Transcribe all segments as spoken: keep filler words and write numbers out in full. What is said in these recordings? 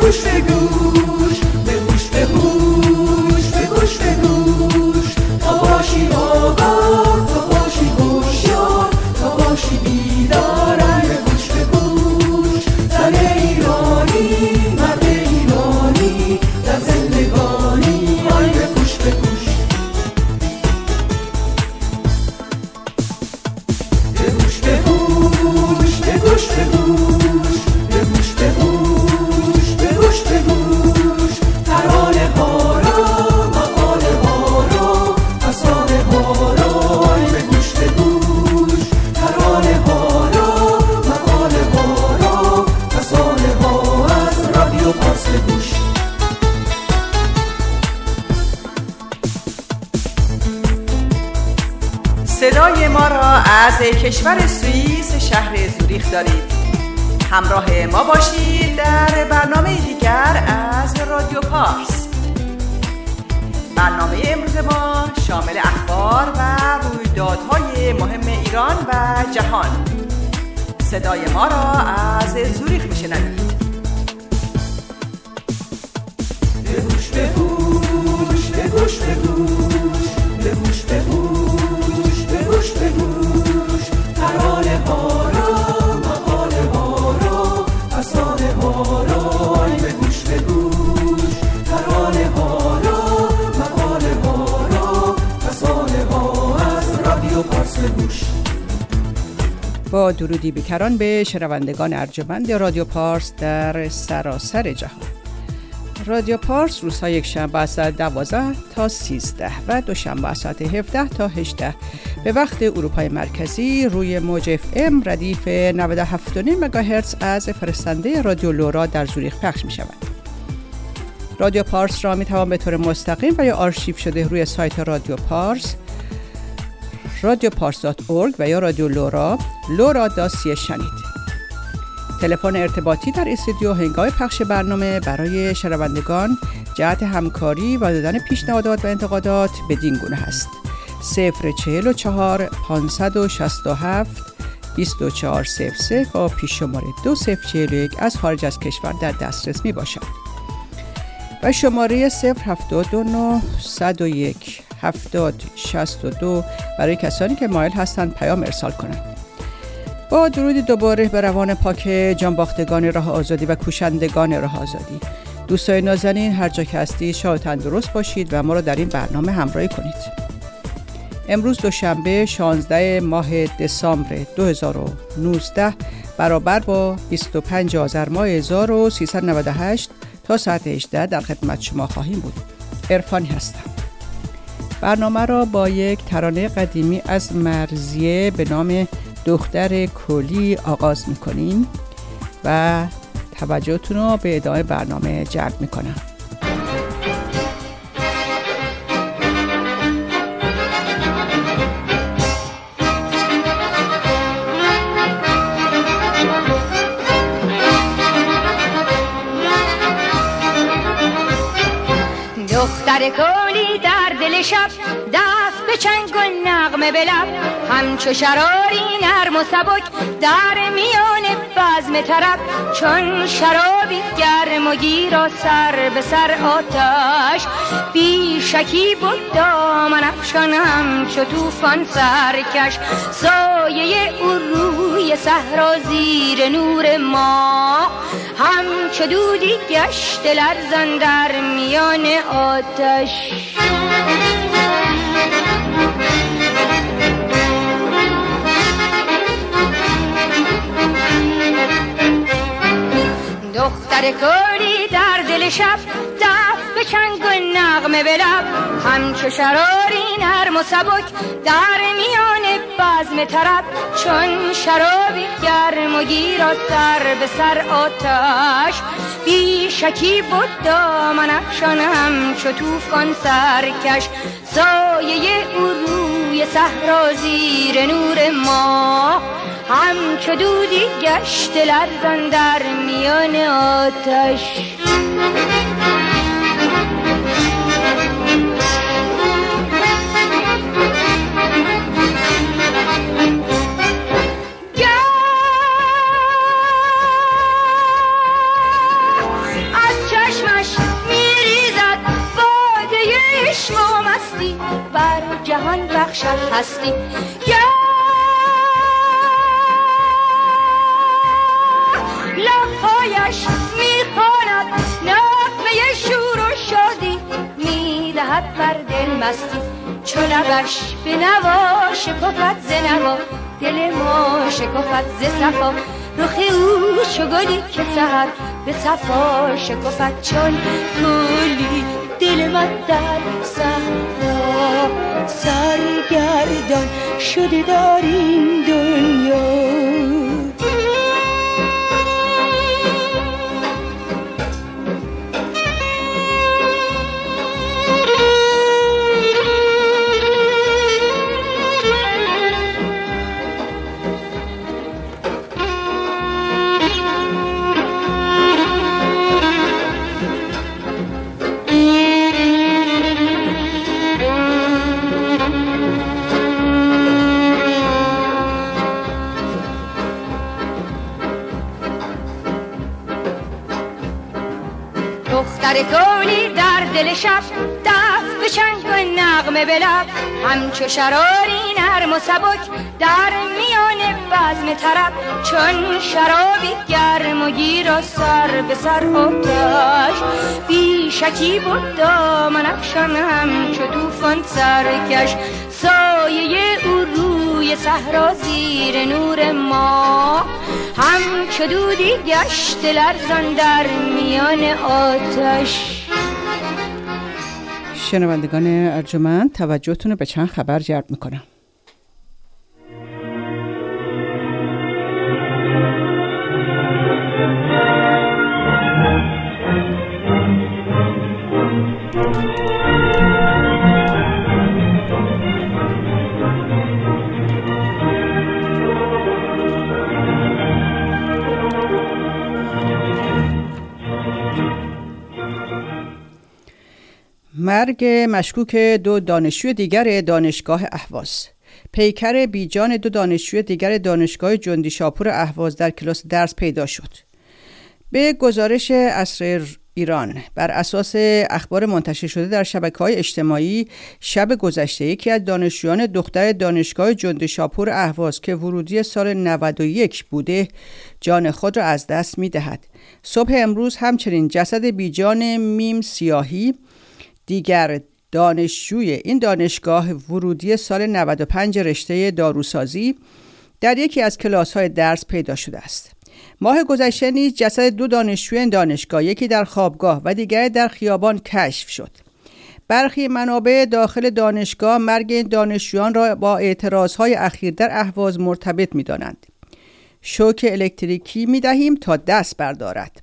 گوش به گوش، به گوش به گوش، به گوش به گوش، تا باشی آگاه، تا باشی هوشیار، تا باشی بیدار. به گوش به گوش، زن ایرانی، مرد ایرانی، در زندگانی. آی به گوش به گوش، به گوش به گوش، به گوش به گوش، به گوش به گوش، به گوش به گوش، ترانه ها را، مقاله ها را، فسانه ها را. آی به گوش به گوش، ترانه ها را، مقاله ها را، فسانه ها از رادیو پارس به گوش. صدای ما را از کشور سوئیس شهر زوریخ دارید. همراه ما باشید در برنامه دیگر از رادیو پارس. برنامه امروز ما شامل اخبار و رویدادهای مهم ایران و جهان. صدای ما را از زوریخ میشنوید. به گوش به گوش، به گوش به گوش، به گوش به گوش، به گوش به گوش، ترانه ها را، مقاله ها را، فسانه ها را. آی به گوش به گوش، ترانه ها را، مقاله ها را، فسانه ها از رادیو پارس به گوش. با درودی بیکران به شنوندگان ارجمند رادیو پارس در سراسر جهان. رادیو پارس روزهای یکشنبه از ساعت دوازده تا سیزده و دوشنبه از ساعت هفده تا هجده به وقت اروپای مرکزی روی موج اف ام ردیف نود و هفت و نیم مگاهرتز از فرستنده رادیو لورا در زوریخ پخش می شود. رادیو پارس را می توان به طور مستقیم و یا آرشیو شده روی سایت رادیو پارس رادیو پارس دات اورگ و یا رادیو لورا لورا دات سی شنید. تلفن ارتباطی در استودیو هنگام پخش برنامه برای شنوندگان جهت همکاری و دادن پیشنهادات و انتقادات بدین گونه هست: صفر چهل و چهار پانصد و شصت و هفت بیست و چهار صفر صفر با پیش شماره دو صفر چهل و یک از خارج از کشور در دسترس می باشد و شماره صفر هفتاد و نه صد و یک هفتاد شصت و دو برای کسانی که مایل هستند پیام ارسال کنند. با درودی دوباره به روان پاک جانباختگان راه آزادی و کوشندگان راه آزادی. دوستای نازنین، هر جا که هستید شاد و تندرست باشید و ما را در این برنامه همراهی کنید. امروز دوشنبه شانزده ماه دسامبر دو هزار و نوزده برابر با بیست و پنج آذر ماه هزار و سیصد و نود و هشت تا ساعت هجده در خدمت شما خواهیم بود. عرفانی هستم. برنامه را با یک ترانه قدیمی از مرضیه به نام دختر کلی آغاز میکنیم و توجهتون رو به ادامه برنامه جلب میکنم. دختر کلی در دل شب دست به چنگ و نغمه به لب، همچو شراری نرم و سبک در میان بزم طرب، چون شرابی گرم و گیر و سر به سر آتش، بی شکی بود دامن افشان همچو طوفان سرکش، سایه او روی صحرا زیر نور ماه، همچو دودی گشت لرزان در میان آتش. دختر کلی در دل شب دست به چنگ و نغمه به لب، همچو شراری نرم و سبک در میان بزم طرب، چون شرابی گرم و گیر و سر به سر آتش، بی شکی بود دامن افشان همچو طوفان سرکش، سایه او روی صحرا زیر نور ماه، همچو دودی گشت لرزان در میان آتش. از جهان بخشد هستی. لبهایش میخواند نغمه شور و شادی، میدهد بر دل مستی. چو لبش به نوا شکفت ز نوا، دل ما شکفت ز صفا. رخ او چو گلی که سحر به صفا شکفت، چون گلی دل من در صحرا سرگردان شده در این دنیا. دختر گلی در دل شب، دست به چنگ و نغمه به لب، همچو شراری نرم و سبک در میان بزم طرب. چون شرابی گرم و گیر و سر به سر آتش، بی شکی بود دامن افشان همچو طوفان سرکش. سایه او روی صحرا زیر نور ما، همچو دودی گشت لرزان در میان آتش. شنوندگان ارجمند، توجهتون رو به چند خبر جلب میکنم. مرگ مشکوک دو دانشجوی دیگر دانشگاه اهواز. پیکر بیجان دو دانشجوی دیگر دانشگاه جندیشاپور اهواز در کلاس درس پیدا شد. به گزارش عصر ایران بر اساس اخبار منتشر شده در شبکه‌های اجتماعی، شب گذشته یکی از دانشجویان دختر دانشگاه جندیشاپور اهواز که ورودی سال نود و یک بوده، جان خود را از دست می‌دهد. صبح امروز همچنین جسد بیجان میم سیاهی، دیگر دانشجوی این دانشگاه ورودی سال نود و پنج رشته داروسازی، در یکی از کلاس‌های درس پیدا شده است. ماه گذشته نیز جسد دو دانشجوی این دانشگاه، یکی در خوابگاه و دیگری در خیابان کشف شد. برخی منابع داخل دانشگاه مرگ این دانشجویان را با اعتراضهای اخیر در اهواز مرتبط می‌دانند. شوک الکتریکی می‌دهیم تا دست بردارد.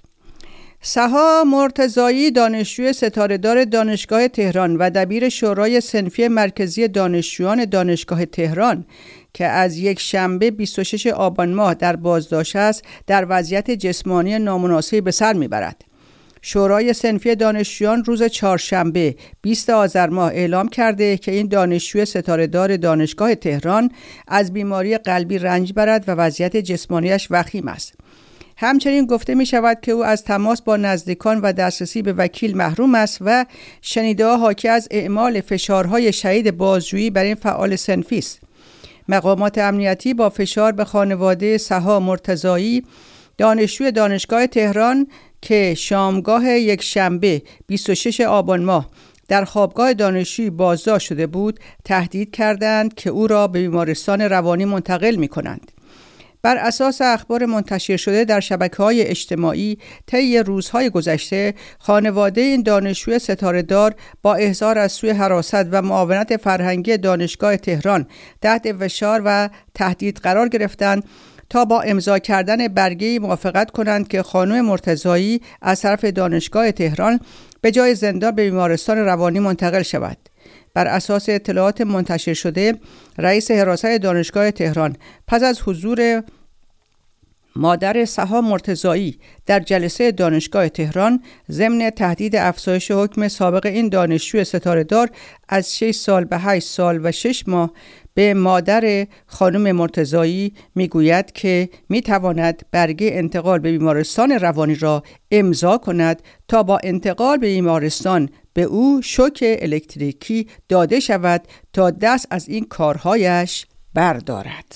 سها مرتضایی، دانشجوی ستاره‌دار دانشگاه تهران و دبیر شورای صنفی مرکزی دانشجویان دانشگاه تهران که از یک شنبه بیست و شش آبان ماه در بازداشت است، در وضعیت جسمانی نامناسبی به سر میبرد. شورای صنفی دانشجویان روز چهارشنبه بیست آذر ماه اعلام کرده که این دانشجوی ستاره‌دار دانشگاه تهران از بیماری قلبی رنج برد و وضعیت جسمانیش وخیم است. همچنین گفته می شود که او از تماس با نزدیکان و دسترسی به وکیل محروم است و شنیده‌ها حاکی از اعمال فشارهای شدید بازجویی بر این فعال صنفی است. مقامات امنیتی با فشار به خانواده سها مرتضایی، دانشجوی دانشگاه تهران که شامگاه یک شنبه بیست و شش آبان ماه در خوابگاه دانشجویی بازداشت شده بود، تهدید کردند که او را به بیمارستان روانی منتقل می کنند. بر اساس اخبار منتشر شده در شبکه‌های اجتماعی طی روزهای گذشته، خانواده این دانشجوی ستاره‌دار با احضار از سوی حراست و معاونت فرهنگی دانشگاه تهران تحت فشار و تهدید قرار گرفتند تا با امضا کردن برگه‌ای موافقت کنند که خانم مرتضایی از طرف دانشگاه تهران به جای زندان به بیمارستان روانی منتقل شود. بر اساس اطلاعات منتشر شده، رئیس حراست دانشگاه تهران پس از حضور مادر سهام مرتضایی در جلسه دانشگاه تهران ضمن تهدید افزایش حکم سابق این دانشجو ستاره‌دار از شش سال به هشت سال و شش ماه به مادر خانم مرتضایی میگوید که میتواند برگه انتقال به بیمارستان روانی را امضا کند تا با انتقال به بیمارستان به او شوک الکتریکی داده شود تا دست از این کارهایش بردارد.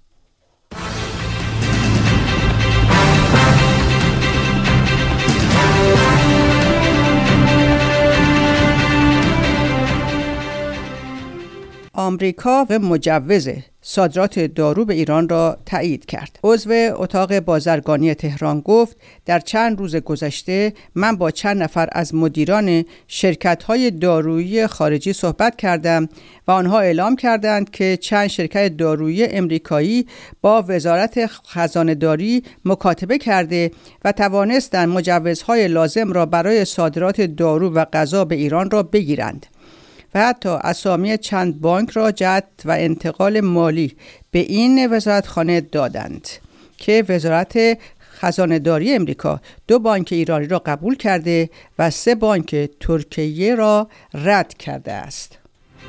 آمریکا و مجوز صادرات دارو به ایران را تایید کرد. عضو اتاق بازرگانی تهران گفت در چند روز گذشته من با چند نفر از مدیران شرکت‌های دارویی خارجی صحبت کردم و آنها اعلام کردند که چند شرکت دارویی امریکایی با وزارت خزانه‌داری مکاتبه کرده و توانستند مجوزهای لازم را برای صادرات دارو و غذا به ایران را بگیرند. و حتی اسامی چند بانک را جهت و انتقال مالی به این وزارتخانه دادند که وزارت خزانه‌داری امریکا دو بانک ایرانی را قبول کرده و سه بانک ترکیه را رد کرده است.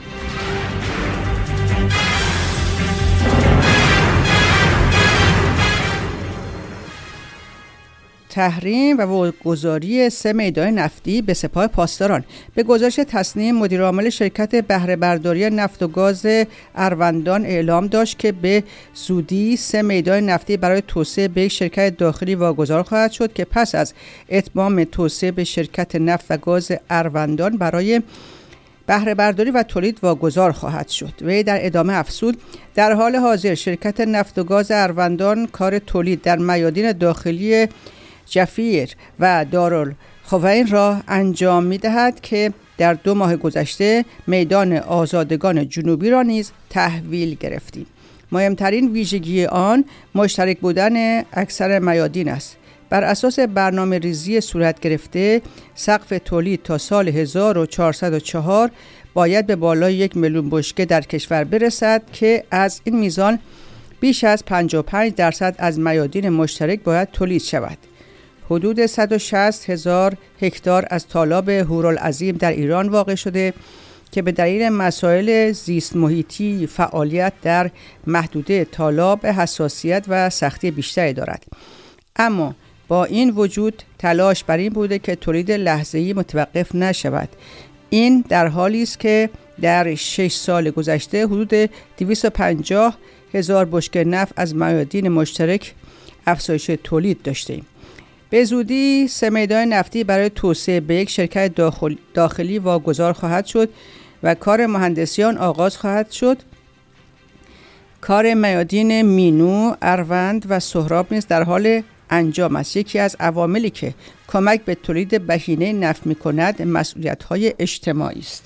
تحریم و واگذاری سه میدان نفتی به سپاه پاسداران. به گزارش تصنیم، مدیرعامل شرکت بهره برداری نفت و گاز اروندان اعلام داشت که به زودی سه میدان نفتی برای توسعه به یک شرکت داخلی واگذار خواهد شد که پس از اتمام توسعه به شرکت نفت و گاز اروندان برای بهره برداری و تولید واگذار خواهد شد. وی در ادامه افزود در حال حاضر شرکت نفت و گاز اروندان کار تولید در میادین داخلی جفیر و دارالخوین را انجام می دهد که در دو ماه گذشته میدان آزادگان جنوبی را نیز تحویل گرفتیم. مهمترین ویژگی آن مشترک بودن اکثر میادین است. بر اساس برنامه ریزی صورت گرفته سقف تولید تا سال هزار و چهارصد و چهار باید به بالای یک میلیون بشکه در کشور برسد که از این میزان بیش از پنجاه و پنج درصد از میادین مشترک باید تولید شود. حدود صد و شصت هزار هکتار از تالاب هورالعظیم در ایران واقع شده که به دلیل مسائل زیست محیطی فعالیت در محدوده تالاب حساسیت و سختی بیشتری دارد. اما با این وجود تلاش بر این بوده که تولید لحظه‌ای متوقف نشود. این در حالی است که در شش سال گذشته حدود دویست و پنجاه هزار بشکه نفت از میادین مشترک افزایش تولید داشتیم. به زودی سه میدان نفتی برای توسعه به یک شرکت داخل داخلی واگذار خواهد شد و کار مهندسیان آغاز خواهد شد. کار میادین مینو، اروند و سهراب نیز در حال انجام است. یکی از عواملی که کمک به تولید بهینه نفت می‌کند مسئولیت‌های اجتماعی است.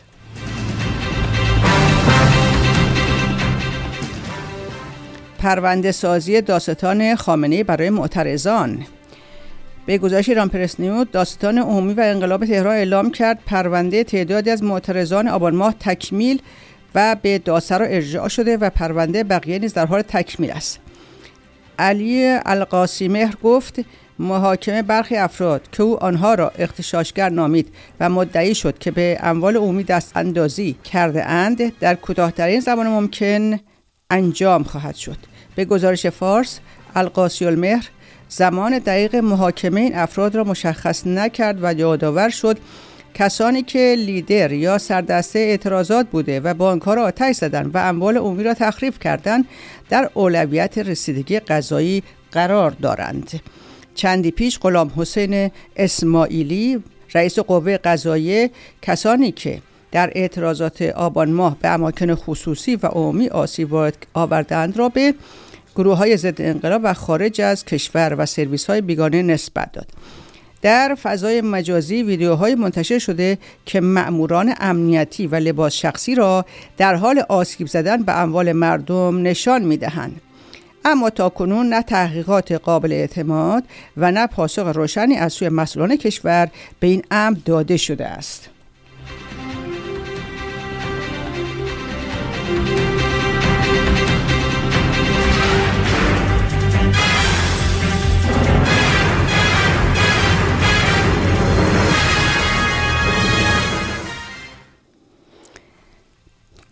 پرونده سازی داستان خامنه‌ای برای معترضان. به گزارش ایران پرس نیوز، داستان عمومی و انقلاب تهران اعلام کرد پرونده تعدادی از معترضان آبان ماه تکمیل و به دادسرا ارجاع شده و پرونده بقیه نیز در حال تکمیل است. علی القاسیمهر گفت محاکمه برخی افراد که او آنها را اغتشاشگر نامید و مدعی شد که به اموال عمومی دست اندازی کرده اند در کوتاه‌ترین زمان ممکن انجام خواهد شد. به گزارش فارس، القاسیمهر زمان دقیق محاکمه این افراد را مشخص نکرد و یادآور شد کسانی که لیدر یا سردسته اعتراضات بوده و بانک‌ها را آتش زدند و اموال عمومی را تخریب کردند در اولویت رسیدگی قضایی قرار دارند. چندی پیش غلام حسین اسماعیلی رئیس قوه قضاییه کسانی که در اعتراضات آبان ماه به اماکن خصوصی و عمومی آسیب آوردند را به گروه‌های ضد انقلاب و خارج از کشور و سرویس‌های بیگانه نسبت داد. در فضای مجازی ویدیوهای منتشر شده که مأموران امنیتی و لباس شخصی را در حال آسیب زدن به اموال مردم نشان می‌دهند. اما تاکنون نه تحقیقات قابل اعتماد و نه پاسخ روشنی از سوی مسئولان کشور به این امر داده شده است.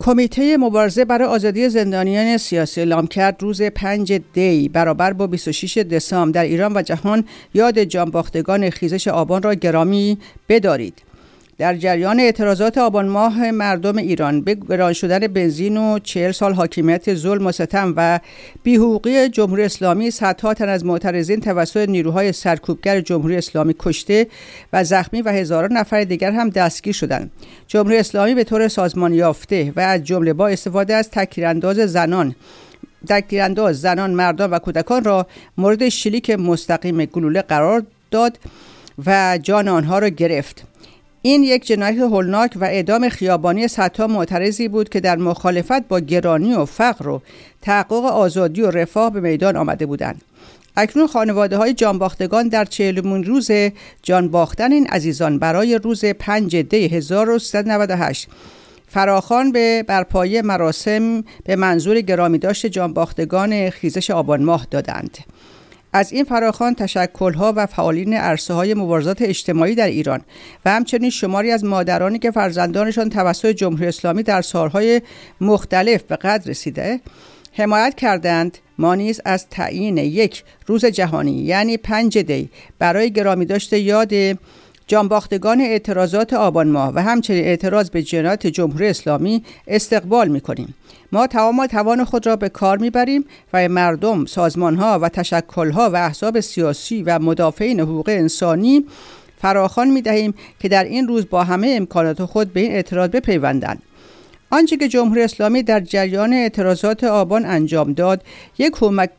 کمیته مبارزه برای آزادی زندانیان سیاسی اعلام کرد روز پنج دی برابر با بیست و شش دسامبر در ایران و جهان یاد جانباختگان خیزش آبان را گرامی بدارید. در جریان اعتراضات آبان ماه مردم ایران به گران شدن بنزین و چهل سال حاکمیت ظلم و ستم و بی‌حقوقی جمهوری اسلامی، صدها تن از معترضین توسط نیروهای سرکوبگر جمهوری اسلامی کشته و زخمی و هزاران نفر دیگر هم دستگیر شدند. جمهوری اسلامی به طور سازمان یافته و از جمله با استفاده از تکتیرانداز زنان تکتیرانداز زنان، مردان و کودکان را مورد شلیک مستقیم گلوله قرار داد و جان آنها را گرفت. این یک جنایت هولناک و اعدام خیابانی صدها معترضی بود که در مخالفت با گرانی و فقر و تحقق آزادی و رفاه به میدان آمده بودند. اکنون خانواده‌های جانباختگان در چهلمین روز جان باختن این عزیزان برای روز پنج دی هزار و سیصد و نود و هشت فراخوان به برپایی مراسم به منظور گرامی داشت جانباختگان خیزش آبان ماه دادند. از این فراخوان تشکل‌ها و فعالین عرصه‌های مبارزات اجتماعی در ایران و همچنین شماری از مادرانی که فرزندانشان توسط جمهوری اسلامی در سالهای مختلف به قتل رسیده حمایت کردند، ما نیز از تعیین یک روز جهانی یعنی پنج دی برای گرامی داشت یاد جانباختگان اعتراضات آبان ماه و همچنین اعتراض به جنایات جمهوری اسلامی استقبال می‌کنیم. ما تمام توان خود را به کار می‌بریم و مردم، سازمان‌ها و تشکل‌ها و احزاب سیاسی و مدافعین حقوق انسانی فراخوان می‌دهیم که در این روز با همه امکانات خود به این اعتراض بپیوندند. آنچه که جمهوری اسلامی در جریان اعتراضات آبان انجام داد، یک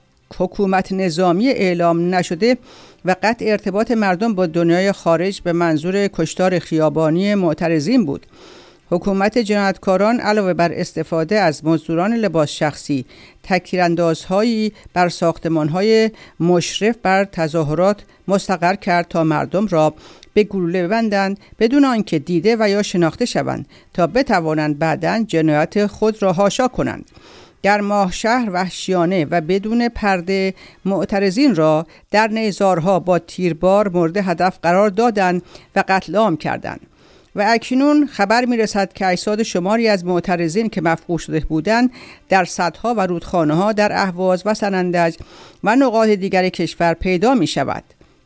حکومت نظامی اعلام نشده و قطع ارتباط مردم با دنیای خارج به منظور کشتار خیابانی معترضین بود. حکومت جنایتکاران علاوه بر استفاده از مزدوران لباس شخصی، تکتیراندازهایی بر ساختمان‌های مشرف بر تظاهرات مستقر کرد تا مردم را به گلوله ببندند بدون آنکه دیده و یا شناخته شوند تا بتوانند بعداً جنایت خود را حاشا کنند. در ماه شهر وحشیانه و بدون پرده معترضین را در نیزارها با تیربار مورد هدف قرار دادند و قتل عام کردند. و اکنون خبر میرسد که اجساد شماری از معترضین که مفقود شده بودند در سدها و رودخانه‌ها در اهواز و سنندج و نقاط دیگر کشور پیدا می شود.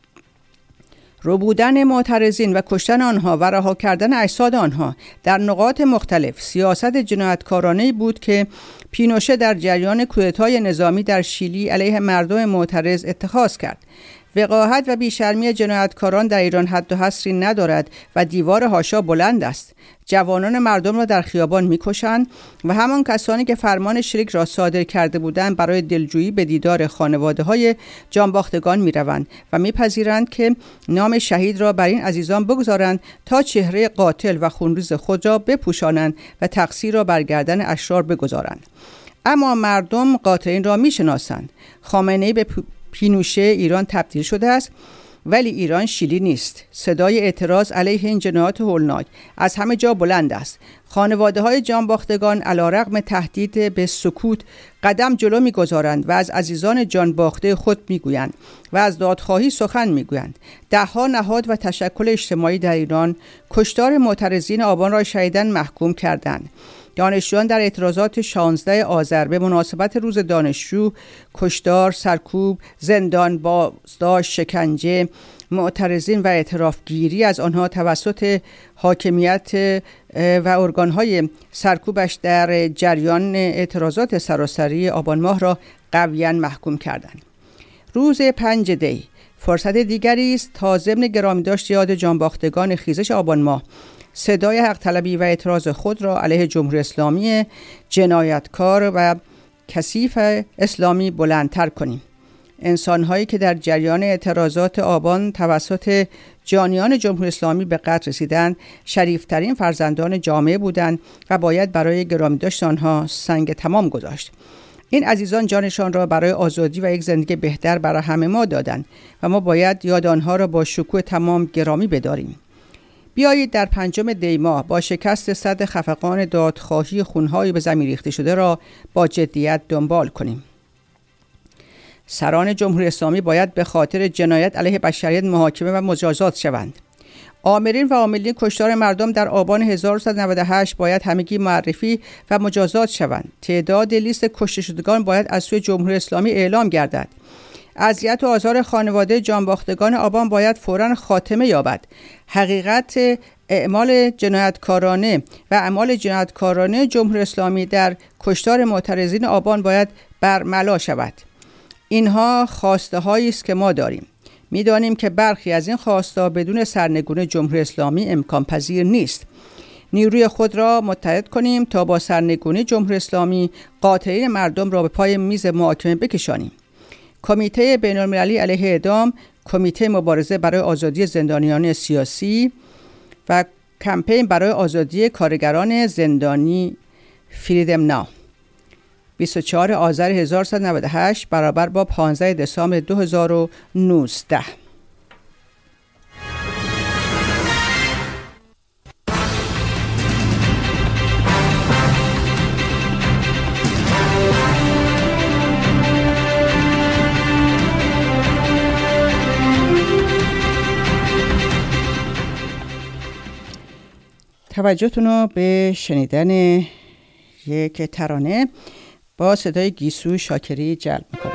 ربودن معترضین و کشتن آنها و رها کردن اجساد آنها در نقاط مختلف سیاست جنایتکارانه‌ای بود که پینوشه در جریان کودتای نظامی در شیلی علیه مردم معترض اتخاذ کرد. وقاحت و بیشرمی جنایتکاران در ایران حد و حصری ندارد و دیوار حاشا بلند است. جوانان مردم را در خیابان می‌کشند و همان کسانی که فرمان شریک را صادر کرده بودند برای دلجویی به دیدار خانواده‌های جانباختگان می‌روند و می‌پذیرند که نام شهید را بر این عزیزان بگذارند تا چهره قاتل و خونریز خود را بپوشانند و تقصیر را بر گردن اشرار بگذارند. اما مردم قاتلین را می‌شناسند. خامنه‌ای به پینوشه ایران تبدیل شده است، ولی ایران شیلی نیست. صدای اعتراض علیه این جنایات هولناک از همه جا بلند است. خانواده‌های جانباختگان علیرغم تهدید به سکوت قدم جلو می‌گذارند و از عزیزان جانباخته خود می‌گویند و از دادخواهی سخن می‌گویند. ده‌ها نهاد و تشکل اجتماعی در ایران کشتار معترضین آبان را شهیدان محکوم کردند. دانشجویان در اعتراضات شانزده آذر به مناسبت روز دانشجو کشتار، سرکوب، زندان، بازداشت، شکنجه معترضین و اعترافگیری از آنها توسط حاکمیت و ارگانهای سرکوبش در جریان اعتراضات سراسری آبان ماه را قویاً محکوم کردند. روز پنج دی فرصت دیگری است تا ضمن گرامی داشت یاد جانباختگان خیزش آبان ماه صدای حق طلبی و اعتراض خود را علیه جمهوری اسلامی جنایتکار و کثیف اسلامی بلندتر کنیم. انسان‌هایی که در جریان اعتراضات آبان توسط جانیان جمهوری اسلامی به قتل رسیدند شریفترین فرزندان جامعه بودند و باید برای گرامی داشت آنها سنگ تمام گذاشت. این عزیزان جانشان را برای آزادی و یک زندگی بهتر برای همه ما دادند و ما باید یاد آنها را با شکوه تمام گرامی بداریم. بیایید در پنجم دی ماه با شکست صد خفقان دادخواهی خونهای به زمین ریخته شده را با جدیت دنبال کنیم. سران جمهوری اسلامی باید به خاطر جنایت علیه بشریت محاکمه و مجازات شوند. آمرین و عاملین کشتار مردم در آبان هزار و سیصد و نود و هشت باید همگی معرفی و مجازات شوند. تعداد لیست کشته شدگان باید از سوی جمهوری اسلامی اعلام گردد. اذیت و آزار خانواده جانباختگان آبان باید فوراً خاتمه یابد. حقیقت اعمال جنایتکارانه و اعمال جنایتکارانه جمهوری اسلامی در کشتار معترضین آبان باید برملا شود. اینها خواسته هایی است که ما داریم. می‌دانیم که برخی از این خواسته بدون سرنگونی جمهوری اسلامی امکان پذیر نیست. نیروی خود را متحد کنیم تا با سرنگونی جمهوری اسلامی قاطعین مردم را به پای میز محاکمه بکشانیم. کمیته بین‌المللی علیه اعدام، کمیته مبارزه برای آزادی زندانیان سیاسی و کمپین برای آزادی کارگران زندانی فریدم ناو. بیست و چهارم آذر هزار و سیصد و نود و هشت برابر با پانزدهم دسامبر دو هزار و نوزده. توجهتون رو به شنیدن یک ترانه با صدای گیسو شاکری جلب میکنم.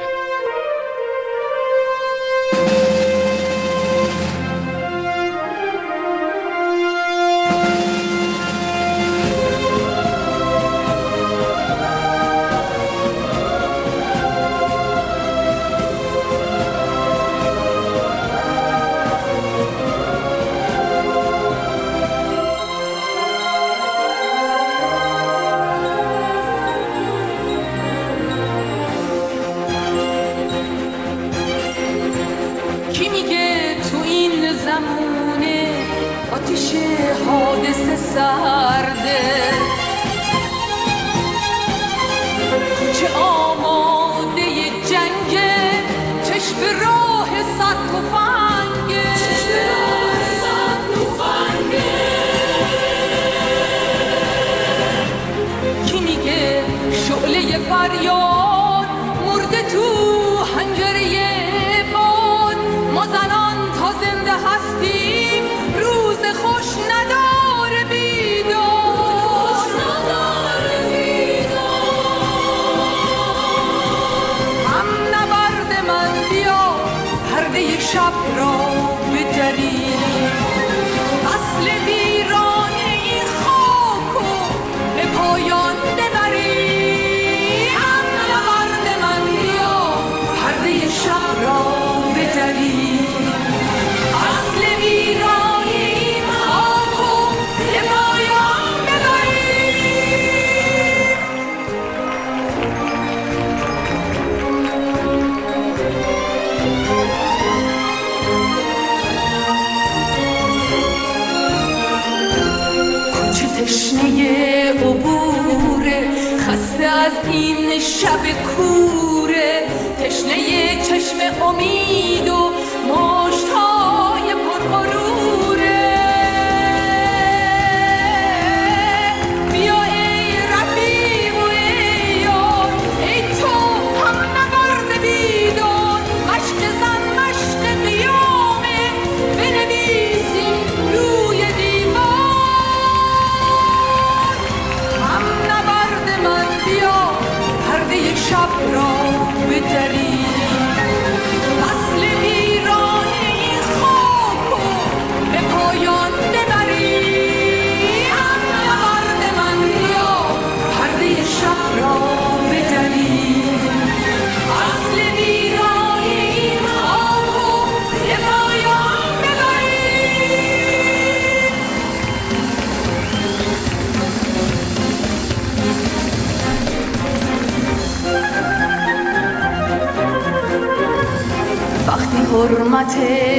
حرمت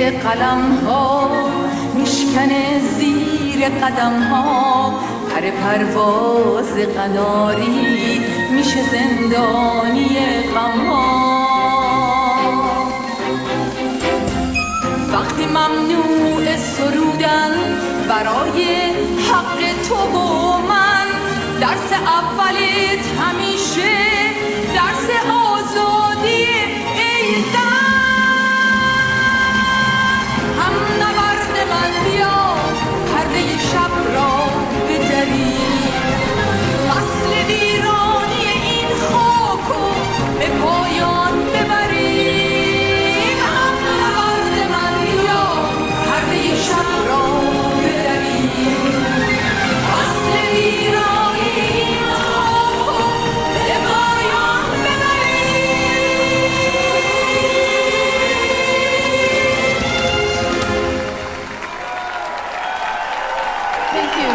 قلم ها میشکنه زیر قدم ها، پر پرواز قناری میشه زندانی غم ها. وقتی ممنوع سرودن برای حق تو و من، درس اولت همیشه درس آزادی ای زن. هم نبرد من بیا Thank you.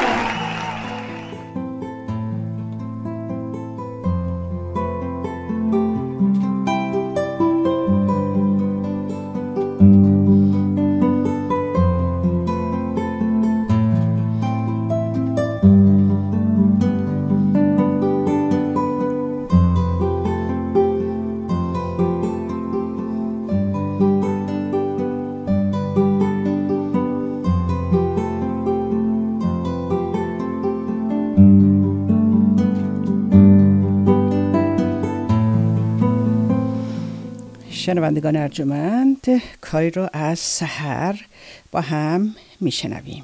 شنوندگان ارجمند، کاری رو از سحر با هم میشنویم.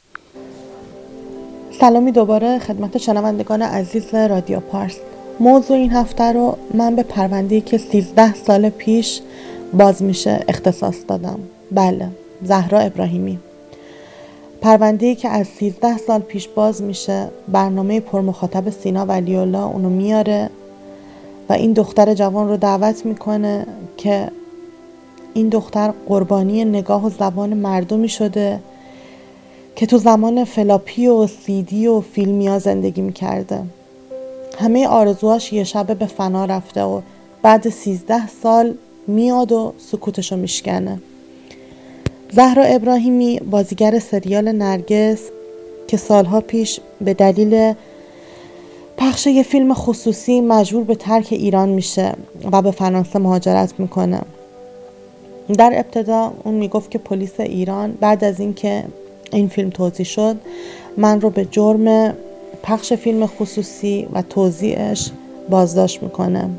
سلامی دوباره خدمت شنوندگان عزیز رادیو پارس. موضوع این هفته رو من به پرونده‌ای که سیزده سال پیش باز میشه اختصاص دادم. بله، زهرا ابراهیمی. پرونده‌ای که از سیزده سال پیش باز میشه، برنامه پرمخاطب سینا ولی‌الله اونو میاره و این دختر جوان رو دعوت میکنه که این دختر قربانی نگاه و زبان مردمی شده که تو زمان فلاپی و سیدی و فیلمیا زندگی میکرده. همه آرزوهاش یه شبه به فنا رفته و بعد سیزده سال میاد و سکوتشو میشکنه. زهرا ابراهیمی بازیگر سریال نرگس که سالها پیش به دلیل پخش یه فیلم خصوصی مجبور به ترک ایران میشه و به فرانسه مهاجرت میکنه. در ابتدا اون میگفت که پلیس ایران بعد از اینکه این فیلم توزیع شد من رو به جرم پخش فیلم خصوصی و توزیعش بازداشت میکنه.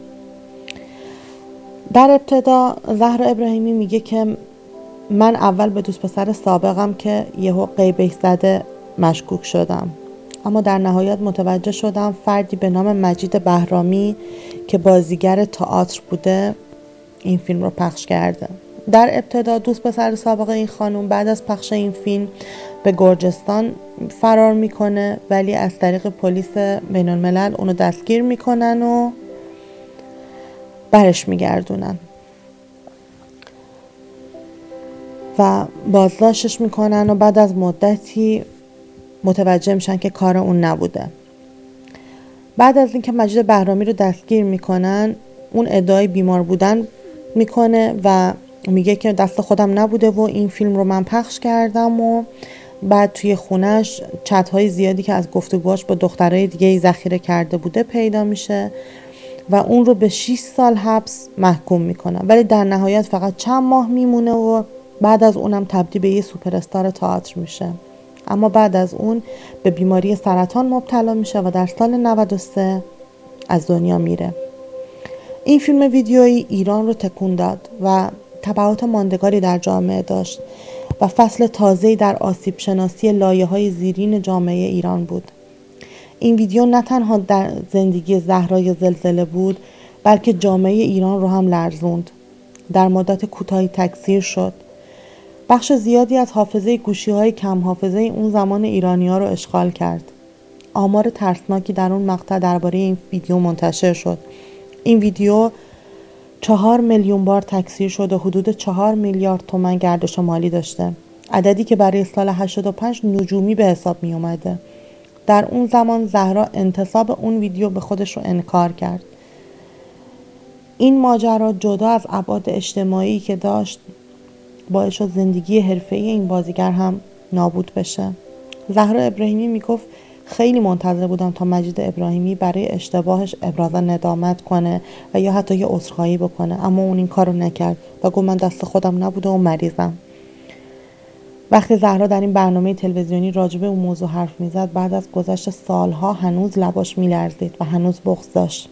در ابتدا زهرا ابراهیمی میگه که من اول به دوست پسر سابقم که یهو غیبه زده مشکوک شدم، اما در نهایت متوجه شدم فردی به نام مجید بهرامی که بازیگر تئاتر بوده این فیلم رو پخش کرده. در ابتدا دوست پسر سابق این خانم بعد از پخش این فیلم به گرجستان فرار میکنه، ولی از طریق پلیس بین الملل اونو دستگیر میکنن و برش میگردونن و بازداشتش میکنن و بعد از مدتی متوجه میشن که کار اون نبوده. بعد از اینکه مجید بهرامی رو دستگیر میکنن اون ادعای بیمار بودن میکنه و میگه که دست خودم نبوده و این فیلم رو من پخش کردم و بعد توی خونش چت‌های زیادی که از گفتگوهاش با دخترای دیگه ذخیره کرده بوده پیدا میشه و اون رو به شش سال حبس محکوم میکنن، ولی در نهایت فقط چند ماه میمونه و بعد از اونم تبدیل به یه سوپر استار تئاتر میشه. اما بعد از اون به بیماری سرطان مبتلا میشه و در سال نود و سه از دنیا میره. این فیلم ویدیویی ایران رو تکون داد و تبعات ماندگاری در جامعه داشت و فصل تازه‌ای در آسیب شناسی لایه‌های زیرین جامعه ایران بود. این ویدیو نه تنها در زندگی زهرای زلزله بود، بلکه جامعه ایران رو هم لرزوند. در مدت کوتاهی تکثیر شد. بخش زیادی از حافظه گوشی‌های کم حافظه اون زمان ایرانی‌ها رو اشغال کرد. آمار ترسناکی در اون مقطع درباره این ویدیو منتشر شد. این ویدیو چهار میلیون بار تکثیر شد و حدود چهار میلیارد تومان گردش مالی داشته. عددی که برای سال هشتاد و پنج نجومی به حساب می اومده. در اون زمان زهرا انتساب اون ویدیو به خودش رو انکار کرد. این ماجرا جدا از ابعاد اجتماعی که داشت باعث شد زندگی حرفه‌ای این بازیگر هم نابود بشه. زهرا ابراهیمی میگفت خیلی منتظر بودم تا مجید ابراهیمی برای اشتباهش ابراز ندامت کنه و یا حتی یه عذرخواهی بکنه، اما اون این کارو نکرد و گفت من دست خودم نبوده و مریضم. وقتی زهرا در این برنامه تلویزیونی راجع به اون موضوع حرف میزد بعد از گذشت سالها هنوز لباش میلرزید و هنوز بغض داشت.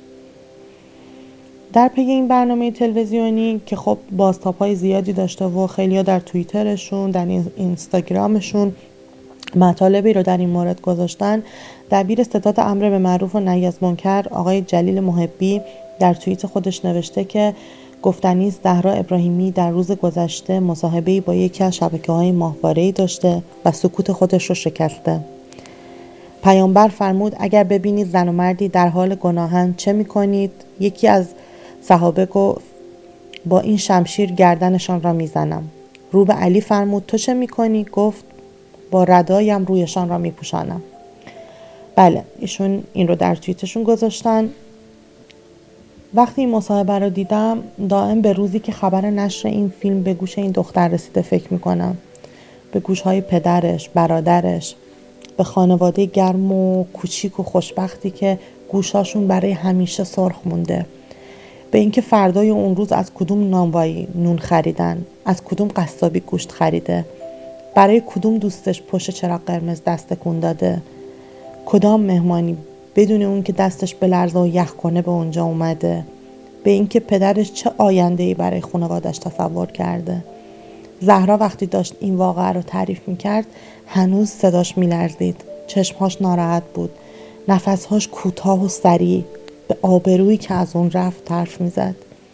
در پی این برنامه تلویزیونی که خب بازتاب‌های زیادی داشته و خیلی‌ها در توییترشون در اینستاگرامشون مطالبی رو در این مورد گذاشتن، دبیر ستاد امر به معروف و نهی از منکر آقای جلیل محبی در توییت خودش نوشته که گفتنی است زهرا ابراهیمی در روز گذشته مصاحبه‌ای با یکی از شبکه‌های ماهواره‌ای داشته و سکوت خودش رو شکسته. پیامبر فرمود اگر ببینید زن و مردی در حال گناهند چه می‌کنید؟ یکی از صحابه گفت با این شمشیر گردنشان را میزنم. رو به علی فرمود تو چه می‌کنی؟ گفت با ردایم رویشان را میپوشانم. بله، ایشون این رو در توییتشون گذاشتن. وقتی این مصاحبه رو دیدم دائم به روزی که خبر نشر این فیلم به گوش این دختر رسیده فکر میکنم. به گوشهای پدرش، برادرش، به خانواده گرم و کوچیک و خوشبختی که گوشاشون برای همیشه سرخ مونده. به اینکه فردای اون روز از کدوم نانوایی نون خریدن، از کدوم قصابی گوشت خریده، برای کدوم دوستش پشت چراغ قرمز دست تکون داده، کدام مهمانی بدون اون که دستش بلرزه و یخ کنه به اونجا اومده، به اینکه پدرش چه آینده‌ای برای خانواده‌اش تصور کرده. زهرا وقتی داشت این واقعه رو تعریف میکرد هنوز صداش میلرزید، چشمهاش ناراحت بود، نفسهاش کوتاه و سریع، به آبرویی که از اون رفت حرف میزد.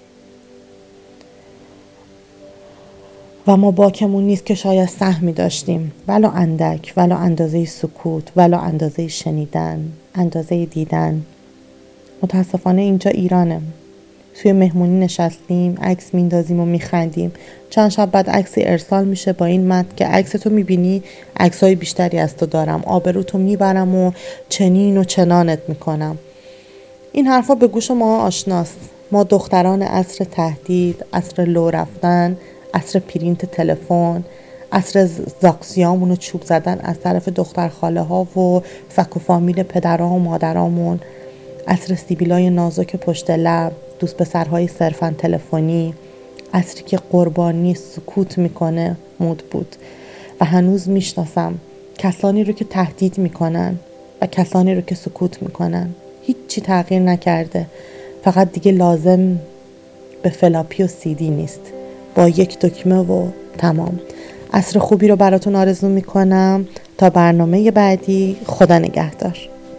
و ما باکمون نیست که شاید سهمی داشتیم، ولو اندک، ولو اندازه سکوت، ولو اندازه شنیدن، اندازه دیدن. متاسفانه اینجا ایرانه. توی مهمونی نشستیم، عکس میندازیم و میخندیم. چند شب بعد عکسی ارسال میشه با این متن که عکس تو میبینی، عکسای بیشتری از تو دارم، آبرو تو میبرم و چنین و چنانت میکنم. این حرفا به گوش ما آشناست. ما دختران عصر تهدید، عصر لو رفتن، عصر پرینت تلفن، عصر زاکسیامون و چوب زدن از طرف دختر خاله ها و فک و فامیل پدرها و مادرامون، عصر سیبیلای نازک پشت لب، دوست پسرهای صرفاً تلفنی، عصری که قربانی سکوت میکنه مود بود. و هنوز میشناسم کسانی رو که تهدید میکنن و کسانی رو که سکوت میکنن. هیچی تغییر نکرده، فقط دیگه لازم به فلاپی و سیدی نیست، با یک دکمه و تمام. عصر خوبی رو براتون آرزو میکنم. تا برنامه بعدی، خدا نگهدار.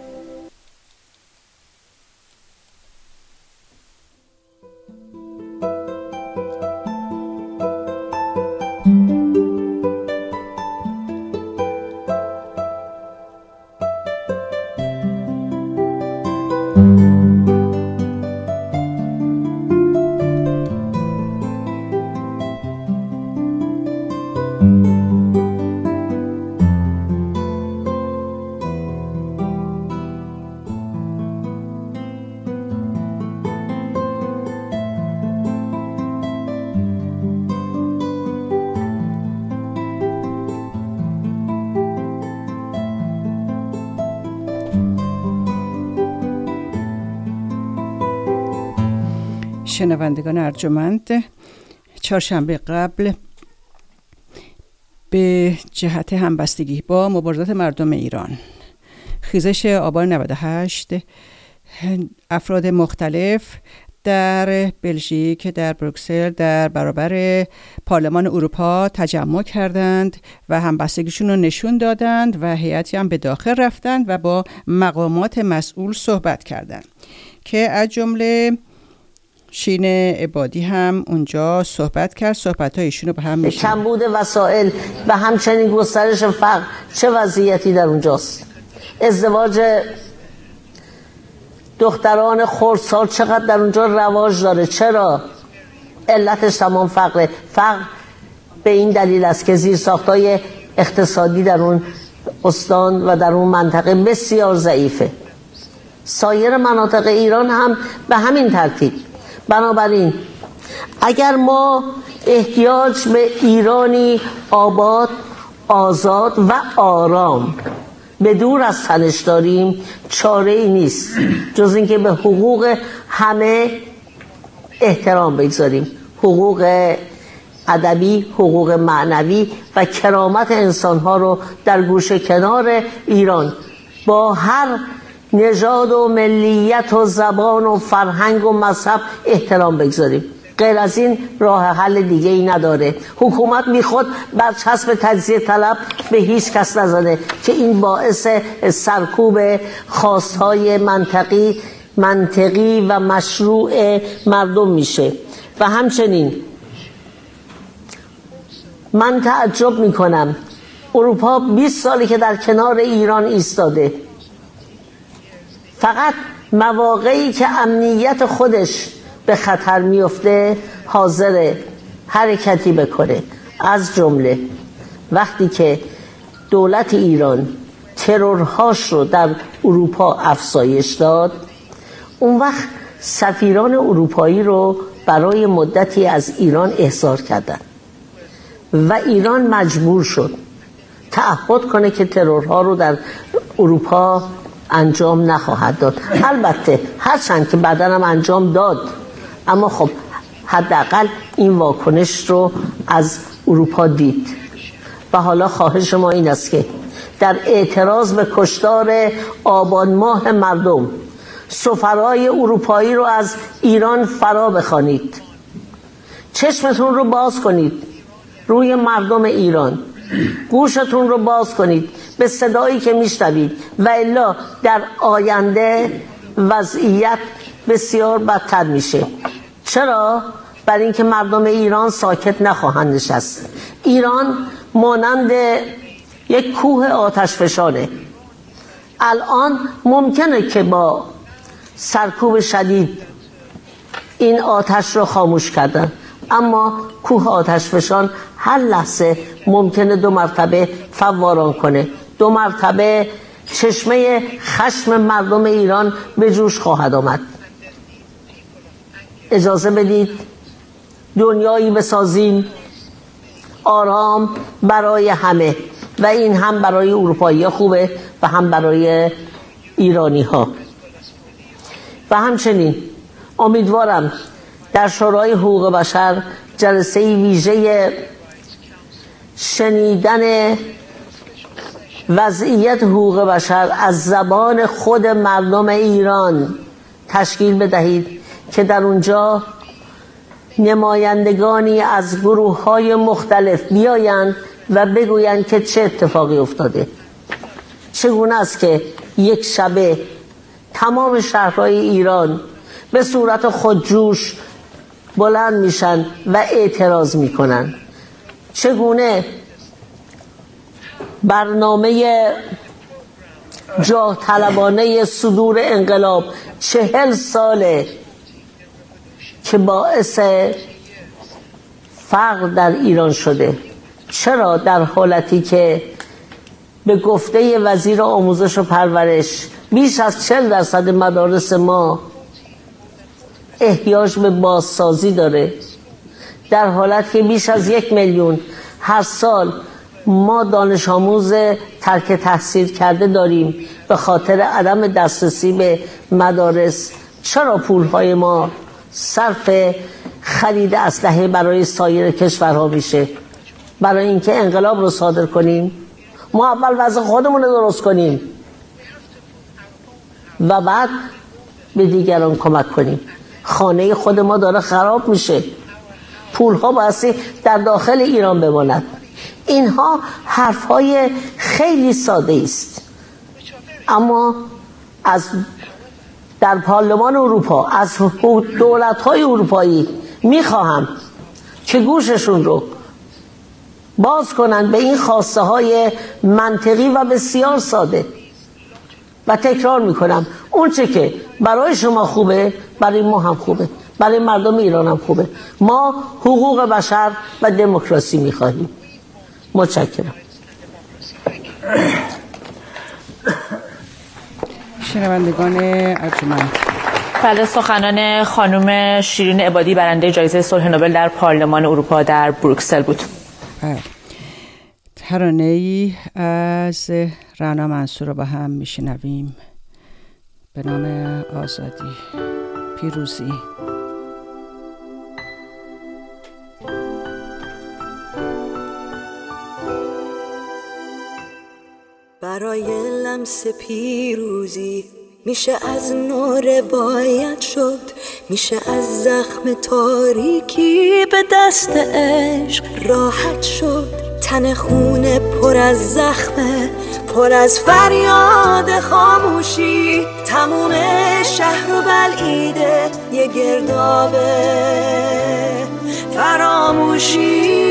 شنوندگان ارجمند، چهارشنبه قبل به جهت همبستگی با مبارزات مردم ایران، خیزش آبان نود و هشت، افراد مختلف در بلژیک، در بروکسل، در برابر پارلمان اروپا تجمع کردند و همبستگیشون رو نشون دادند و هیئتی هم به داخل رفتند و با مقامات مسئول صحبت کردند که از جمله شین عبادی هم اونجا صحبت کرد. صحبت هایشون رو به هم میشن. کمبود وسایل و همچنین گسترش فقر چه وضعیتی در اونجاست؟ ازدواج دختران خردسال چقدر در اونجا رواج داره؟ چرا؟ علتش تمام فقره. فقر به این دلیل است که زیرساختای اقتصادی در اون استان و در اون منطقه بسیار ضعیفه. سایر مناطق ایران هم به همین ترتیب. بنابراین اگر ما احتیاج به ایرانی آباد، آزاد و آرام به دور از تنش داریم، چاره ای نیست جز اینکه به حقوق همه احترام بگذاریم. حقوق ادبی، حقوق معنوی و کرامت انسانها رو در گوشه کنار ایران با هر نژاد و ملیت و زبان و فرهنگ و مذهب احترام بگذاریم. غیر از این راه حل دیگه ای نداره. حکومت میخواد برچسب تجزیه طلب به هیچ کس نزنه که این باعث سرکوب خواستهای منطقی منطقی و مشروع مردم میشه. و همچنین من تعجب میکنم اروپا بیست سالی که در کنار ایران ایستاده، فقط مواقعی که امنیت خودش به خطر میفته حاضر حرکتی بکنه. از جمله وقتی که دولت ایران ترورهاش رو در اروپا افزایش داد، اون وقت سفیران اروپایی رو برای مدتی از ایران احضار کردند و ایران مجبور شد تعهد کنه که ترورها رو در اروپا انجام نخواهد داد. البته هرچند که بعداً هم انجام داد، اما خب حداقل این واکنش رو از اروپا دید. و حالا خواهش ما این است که در اعتراض به کشتار آبان ماه مردم سفرای اروپایی رو از ایران فرا بخوانید، چشمتون رو باز کنید روی مردم ایران، گوشتون رو باز کنید به صدایی که میشنوید، و الا در آینده وضعیت بسیار بدتر میشه. چرا؟ برای اینکه مردم ایران ساکت نخواهند نشست. ایران مانند یک کوه آتش فشانه. الان ممکنه که با سرکوب شدید این آتش رو خاموش کردن، اما کوه آتش فشان هر لحظه ممکنه دو مرتبه فوران کنه، دو مرتبه چشمه خشم مردم ایران به جوش خواهد آمد. اجازه بدید دنیایی بسازیم آرام برای همه، و این هم برای اروپایی ها خوبه و هم برای ایرانی ها. و همچنین امیدوارم در شورای حقوق بشر جلسه ویژه شنیدن وضعیت حقوق بشر از زبان خود مردم ایران تشکیل بدهید که در اونجا نمایندگانی از گروه‌های مختلف بیایند و بگویند که چه اتفاقی افتاده. چگونه است که یک شبه تمام شهرهای ایران به صورت خودجوش بلند میشن و اعتراض میکنن؟ چگونه برنامه جاه طلبانه صدور انقلاب چهل ساله که باعث فقر در ایران شده، چرا در حالتی که به گفته وزیر آموزش و پرورش بیش از چهل درصد مدارس ما احتیاج به بازسازی داره، در حالت که بیش از یک میلیون هر سال ما دانش آموز ترک تحصیل کرده داریم به خاطر عدم دسترسی به مدارس، چرا پولهای ما صرف خرید اسلحه برای سایر کشورها میشه؟ برای اینکه انقلاب رو صادر کنیم؟ ما اول وضع خودمون رو درست کنیم و بعد به دیگران کمک کنیم. خانه خود ما داره خراب میشه، پولها بایستی در داخل ایران بماند. اینها حرفهای خیلی ساده است، اما از در پارلمان اروپا از دولت‌های اروپایی میخواهم که گوششون رو باز کنند به این خواسته های منطقی و بسیار ساده. و تکرار میکنم، اون چه که برای شما خوبه برای ما هم خوبه، برای مردم ایران هم خوبه. ما حقوق بشر و دموکراسی میخواهیم. متشکرم. شنوندگان ارجمند، بله، سخنان خانم شیرین عبادی برنده جایزه صلح نوبل در پارلمان اروپا در بروکسل بود. ترانه‌ای از رعنا منصور رو با هم میشنویم به نام آزادی. پیروزی. برای لمس پیروزی میشه از نو روایت شد، میشه از زخم تاریکی به دست عشق راحت شد. تن خونه پر از زخمه، پر از فریاد خاموشی، تموم شهر و بلعیده یه گردابه فراموشی.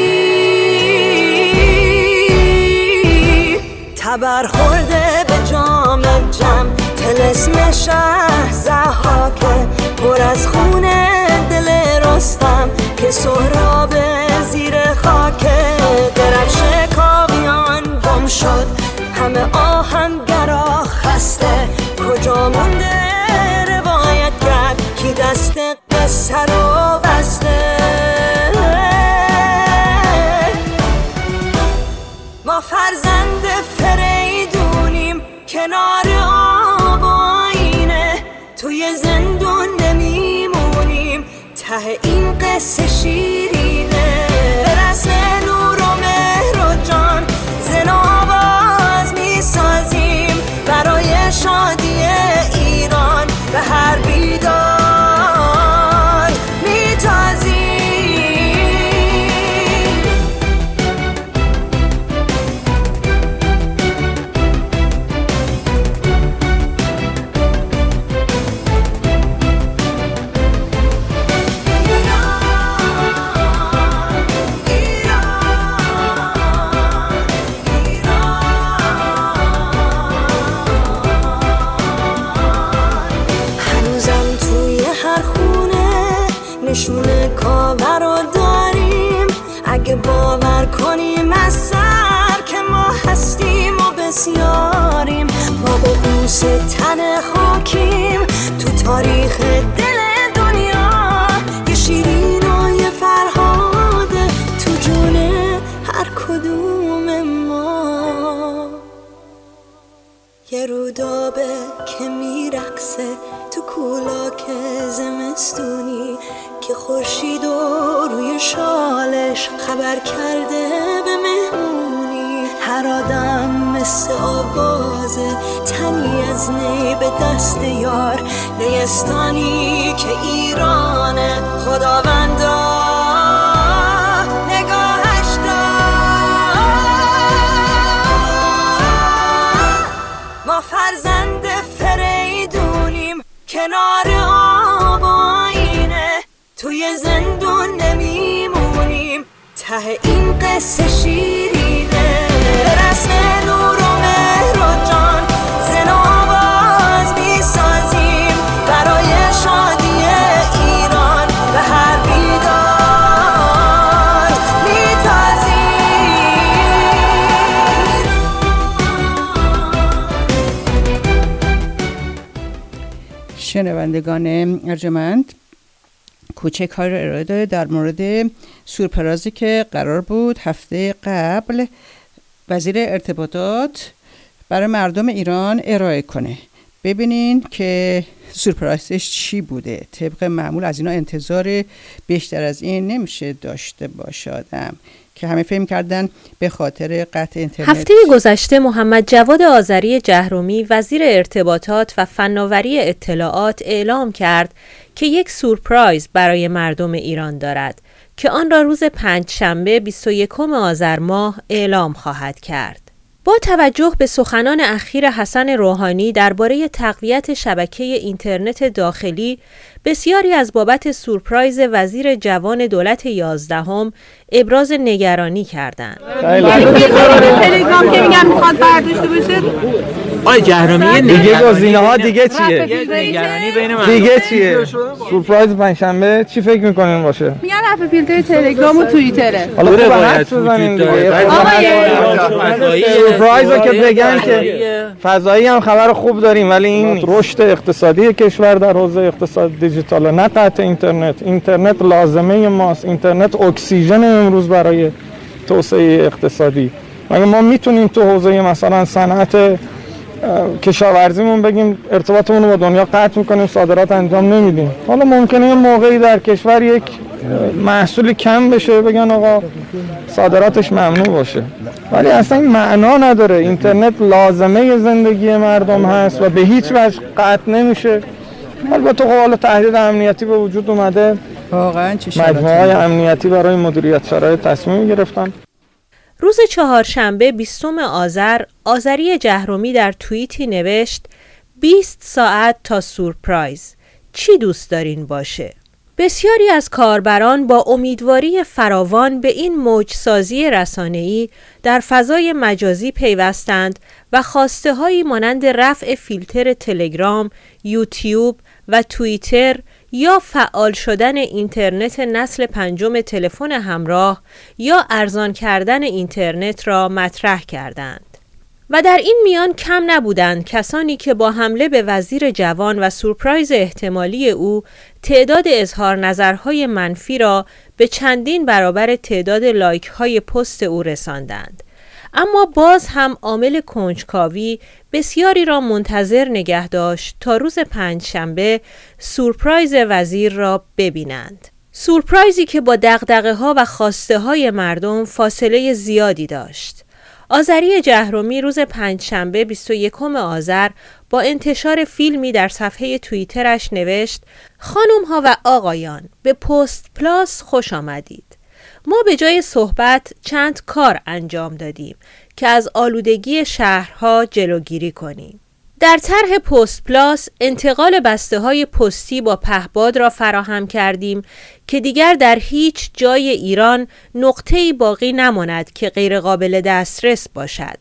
تبر خورده به جام جم طلسم شهر ضحاکه، پر از خونه دل رستم که سهراب زیر خاکه. درفش کاویان گم شد، همه آهنگرا خسته، کجا مونده روایت کرد کی دست قصه رو بسته. ما فرزند فریدونیم کنار آب و آینه، توی زندون نمیمونیم ته این قصه شیرینه. به رسم نور و مهر و جان زن و آواز میسازیم برای شادی ایران، به هر بیدار میتازیم. نشونه کاور رو داریم، اگه باور کنیم از سر که ما هستیم و بسیاریم. ما ققوس تن خاکیم تو تاریخ دل دنیا، یه شیرین و یه فرهاده تو جون هر کدوم ما. یه رودابه که میرقصه تو کولاک زمستونی، که خورشید و روی شالش خبر کرده به مهمونی. هر آدم مثل آوازه، تنی از نی به دست یار، نیستانی که ایرانه خداوندا نگاهش دار. ما فرزند فریدونیم کنار آب و آینه، توی زندون نمیمونیم ته این قصه شیرینه. به رسم نور و مهر و جان زن و آواز میسازیم برای شادی ایران، به هر بیدار میتازیم. شنوندگان ارجمند، کوچک های را ارائه داده در مورد سورپرایزی که قرار بود هفته قبل وزیر ارتباطات برای مردم ایران ارائه کنه. ببینین که سورپرایزش چی بوده. طبق معمول از اینا انتظار بیشتر از این نمیشه داشته باشه آدم، که همه فهم کردن به خاطر قطع اینترنت. هفته گذشته محمد جواد آذری جهرومی وزیر ارتباطات و فناوری اطلاعات اعلام کرد که یک سورپرایز برای مردم ایران دارد که آن را روز پنجشنبه بیست و یکم آذر ماه اعلام خواهد کرد. با توجه به سخنان اخیر حسن روحانی درباره تقویت شبکه اینترنت داخلی، بسیاری از بابت سورپرایز وزیر جوان دولت یازدهم ابراز نگرانی کردند. تلگرام که میگن میخواد برداشته بشه. آی جهرومی دیگه گزینه‌ها دیگه چیه؟ نگرانی بین من دیگه چیه؟ سورپرایز پنجشنبه چی فکر می‌کنین باشه؟ میگن رفع فیلتر تلگرام و توییتره. حالا خوب حدس بزنین دیگه. سورپرایزو که بگن که فضایی هم خبر خوب داریم، ولی این رشد اقتصادی کشور در حوزه اقتصاد دیجیتال، نه قطع اینترنت. اینترنت لازمه ماست. اینترنت اکسیژن امروز برای توسعه اقتصادی. مگه ما میتونیم تو حوزه مثلا صنعت کشاورزیمون بگیم ارتباطمون رو با دنیا قطع میکنیم، صادرات انجام نمیدیم؟ حالا ممکنه یه موقعی در کشور یک محصولی کم بشه بگن آقا صادراتش ممنوع باشه، ولی اصلا این معنا نداره. اینترنت لازمه زندگی مردم هست و به هیچ وجه قطع نمیشه. البته خب حالا تهدید امنیتی به وجود اومده، واقعا چه مجموعه‌های امنیتی برای مدیریت شرایط تصمیم گرفتن. روز چهارشنبه بیستم آذر، آذری جهرومی در توییتی نوشت بیست ساعت تا سورپرایز، چی دوست دارین باشه؟ بسیاری از کاربران با امیدواری فراوان به این موجسازی رسانه‌ای در فضای مجازی پیوستند و خواسته‌هایی مانند رفع فیلتر تلگرام، یوتیوب و توییتر یا فعال شدن اینترنت نسل پنجم تلفن همراه یا ارزان کردن اینترنت را مطرح کردند. و در این میان کم نبودند کسانی که با حمله به وزیر جوان و سورپرایز احتمالی او تعداد اظهار نظرهای منفی را به چندین برابر تعداد لایک های پست او رساندند. اما باز هم عامل کنجکاوی بسیاری را منتظر نگه داشت تا روز پنجشنبه سورپرایز وزیر را ببینند. سورپرایزی که با دغدغه‌ها و خواسته های مردم فاصله زیادی داشت. آذری جهرمی روز پنجشنبه بیست و یکم آذر با انتشار فیلمی در صفحه توییترش نوشت: خانم ها و آقایان، به پست پلاس خوش آمدید. ما به جای صحبت چند کار انجام دادیم که از آلودگی شهرها جلوگیری کنیم. در طرح پست پلاس انتقال بسته های پستی با پهپاد را فراهم کردیم که دیگر در هیچ جای ایران نقطه‌ای باقی نماند که غیر قابل دسترس باشد.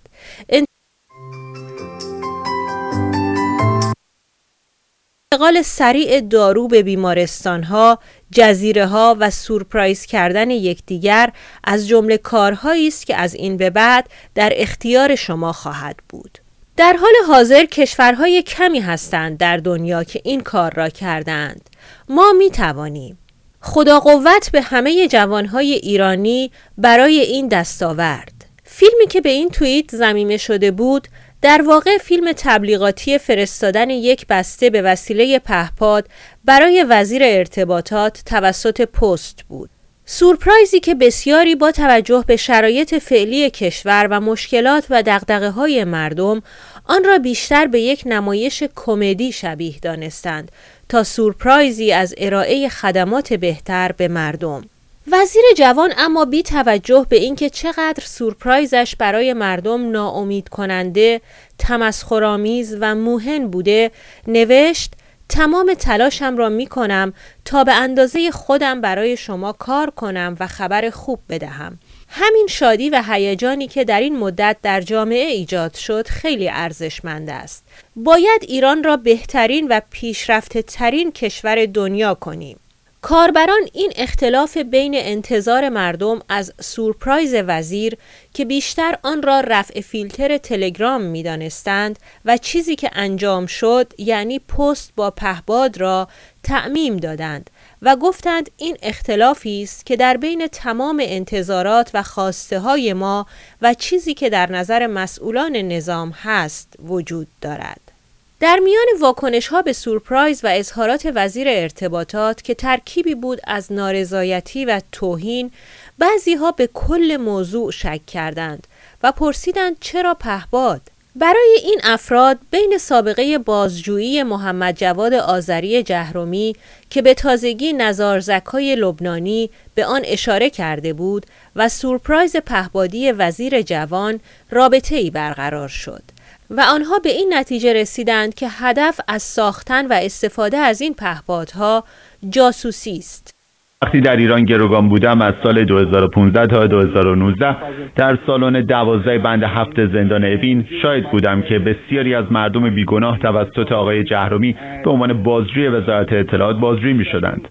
انتقال سریع دارو به بیمارستان‌ها، جزیره‌ها و سورپرایز کردن یکدیگر از جمله کارهایی است که از این به بعد در اختیار شما خواهد بود. در حال حاضر کشورهای کمی هستند در دنیا که این کار را کردند. ما می توانیم. خدا قوت به همه جوانهای ایرانی برای این دستاورد. فیلمی که به این توییت ضمیمه شده بود در واقع فیلم تبلیغاتی فرستادن یک بسته به وسیله پهپاد برای وزیر ارتباطات توسط پست بود. سورپرایزی که بسیاری با توجه به شرایط فعلی کشور و مشکلات و دغدغه‌های مردم آن را بیشتر به یک نمایش کمدی شبیه دانستند تا سورپرایزی از ارائه خدمات بهتر به مردم. وزیر جوان اما بی توجه به اینکه چقدر سورپرایزش برای مردم ناامید کننده، تمسخرآمیز و موهن بوده، نوشت: تمام تلاشم را می کنم تا به اندازه خودم برای شما کار کنم و خبر خوب بدهم. همین شادی و هیجانی که در این مدت در جامعه ایجاد شد خیلی ارزشمند است. باید ایران را بهترین و پیشرفته ترین کشور دنیا کنیم. کاربران این اختلاف بین انتظار مردم از سورپرایز وزیر که بیشتر آن را رفع فیلتر تلگرام می دانستند و چیزی که انجام شد یعنی پست با پهپاد را تعمیم دادند و گفتند این اختلافی است که در بین تمام انتظارات و خواسته های ما و چیزی که در نظر مسئولان نظام هست وجود دارد. در میان واکنش‌ها به سورپرایز و اظهارات وزیر ارتباطات که ترکیبی بود از نارضایتی و توهین، بعضی‌ها به کل موضوع شک کردند و پرسیدند چرا پهپاد؟ برای این افراد بین سابقه بازجویی محمد جواد آذری جهرمی که به تازگی نزارزکای لبنانی به آن اشاره کرده بود و سورپرایز پهپادی وزیر جوان رابطه‌ای برقرار شد. و آنها به این نتیجه رسیدند که هدف از ساختن و استفاده از این پهپادها جاسوسی است. وقتی در ایران گروگان بودم از سال دو هزار و پانزده تا دو هزار و نوزده در سالن دوازده بند هفت زندان اوین شاهد بودم که بسیاری از مردم بیگناه توسط آقای جهرمی به عنوان بازجوی وزارت اطلاعات بازجویی می‌شدند.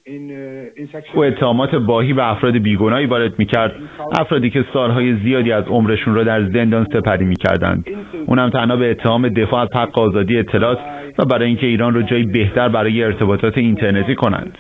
او اتهامات واهی به افراد بیگناهی وارد می‌کرد، افرادی که سالهای زیادی از عمرشون را در زندان سپری می‌کردند. اونم تنها به اتهام دفاع از حق آزادی اطلاعات و برای اینکه ایران رو جایی بهتر برای ارتباطات اینترنتی کنند.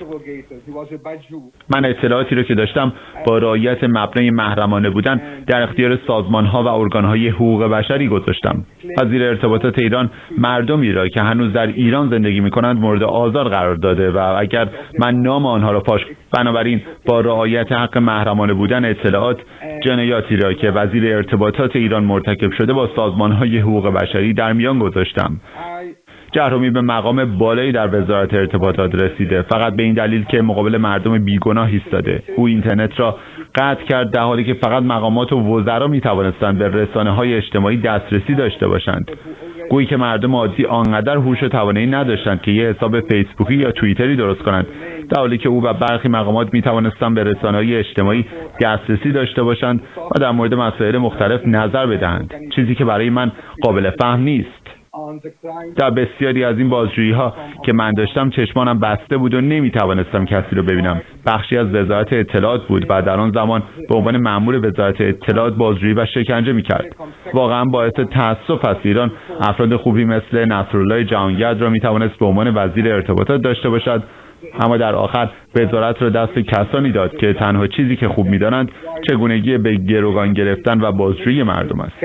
من اطلاعاتی رو که داشتم با رعایت مبنای محرمانه بودن در اختیار سازمان‌ها و ارگان‌های حقوق بشری گذاشتم. وزیر ارتباطات ایران مردمی را که هنوز در ایران زندگی می‌کنند مورد آزار قرار داده و اگر من نام آنها را فاش بنابراین با رعایت حق محرمانه بودن اطلاعات جنایاتی را که وزیر ارتباطات ایران مرتکب شده با سازمان‌های حقوق بشری در میان گذاشتم. جهرمی به مقام بالایی در وزارت ارتباطات رسیده فقط به این دلیل که مقابل مردم بیگناه ایستاده. او اینترنت را قطع کرد در حالی که فقط مقامات و وزرا می توانستند به رسانه‌های اجتماعی دسترسی داشته باشند. گویی که مردم عادی آنقدر هوش و توانایی نداشتند که یه حساب فیسبوکی یا توییتری درست کنند، در حالی که او و برخی مقامات می توانستند به رسانه‌های اجتماعی دسترسی داشته باشند و در مورد مسائل مختلف نظر بدهند، چیزی که برای من قابل فهم نیست. در بسیاری از این بازجویی ها که من داشتم چشمانم بسته بود و نمیتوانستم کسی رو ببینم. بخشی از وزارت اطلاعات بود و در آن زمان به عنوان مأمور وزارت اطلاعات بازجویی و شکنجه میکرد. واقعا باعث تأسف است ایران افراد خوبی مثل نصرالله جهانگرد را میتوانست به عنوان وزیر ارتباطات داشته باشد، اما در آخر وزارت را دست کسانی داد که تنها چیزی که خوب می‌دانند چگونگی به گروگان گرفتن و بازجویی مردم است.